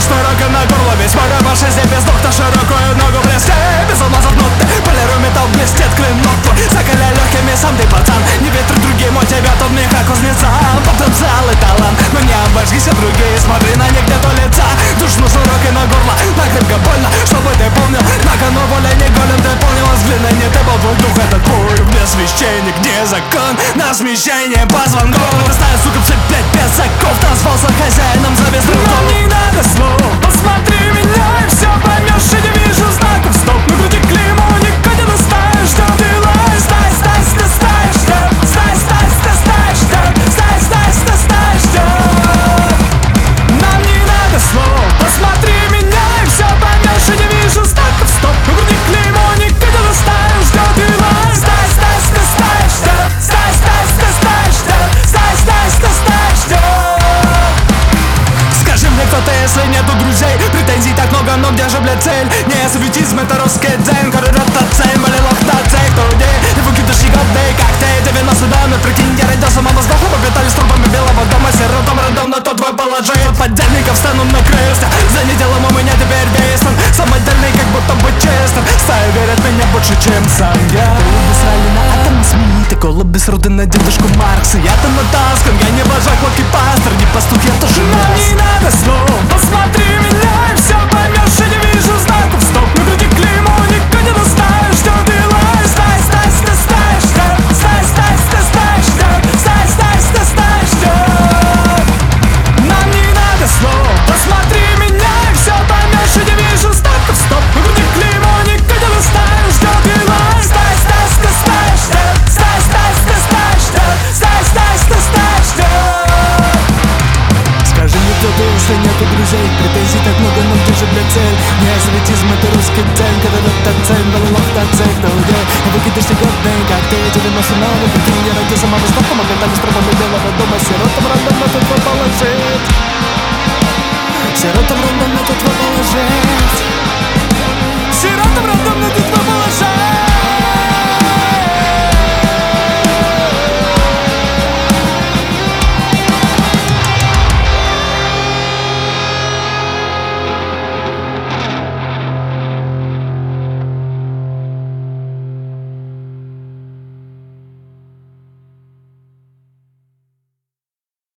шнурок на горло, весь мой по жизни без ног, на широкую ногу блеск. Без алмазов внутрь, полирую металл, блестит клинок твой. Закаляй легкими, сам ты пацан. Не ветры другим, у тебя тут меха кузнеца. Потенциал и талант, но не обожгись, а другие. Смотри на них где-то лица. Душну шнурок и на горло, накрепко больно, чтобы ты помнил. На кону воля не голем, ты полнил взгляни, не ты был твой дух. Этот бой, где священник, где закон. На смещение по звонку. Простая сука, цепь без оков. Назвался хозяином за без трудов. Нам не надо слов, посмотри меня и все поймешь. Я не вижу знаков, стоп, на груди клеймо. Никогда не достаешь, что ты лаешь. Стай, стай, ты стаешь, стай, стай, ты стаешь, стай, стай, ты стаешь. Нам не надо слов, посмотри меня и все поймешь. Я не вижу знаков, стоп, на груди клеймо. Никогда не достаешь, что ты лаешь. Стай, стай, ты стаешь, стай, стай, ты стаешь, стай, стай, ты стаешь. Скажи мне, кто ты, если нету друзей. Претензий так много, но где же, блядь, цель? Не советизм, это русский дзен. Корректор цель, болелок на цель. Кто идей, и выкидыш ягодный коктейль. 90 данных, прикинь, я родился, мама сдохла. Попитали с трупами белого дома. Сиротом рандомно то твой положение. Подельников стану на крестах. За неделом у меня теперь бейстон. Самодельный, как будто бы честно. Стая верят меня больше, чем сам я. Голуби срали на атом Смита. Голуби с роды на дедушку Маркса. Я-то натаскан, я не вожак, локи пастор. Не пастух, я тоже нас. Не надо слов, посмотри меня и все поймешь. Я не вижу знаков, стоп, на груди клеймо. Никогда не достаешь, что ты лаешь. Стай, стай, ты стаешь, стай, стай, ты стаешь, стай, стай, ты стаешь. Нам не надо слов, посмотри меня и все поймешь. Я не вижу знаков, стоп, на груди клеймо. Никогда не достаешь, что ты лаешь. Стай, стай, ты стаешь, стай, стай, ты стаешь, стай, стай, ты стаешь. Скажи мне, кто ты, если нету друзей. Претензий так много, но где же, блядь, цель? Не советизм, это русский дзен. Когда этот цель, балалов, та цель, кто где? И выкидыш ягодный коктейль. 90 новых, прикинь, я родился, мама сдохла. Моментально с трупами белого дома. Сиротом рандомно тут положить. Сиротом рандомно тут положить.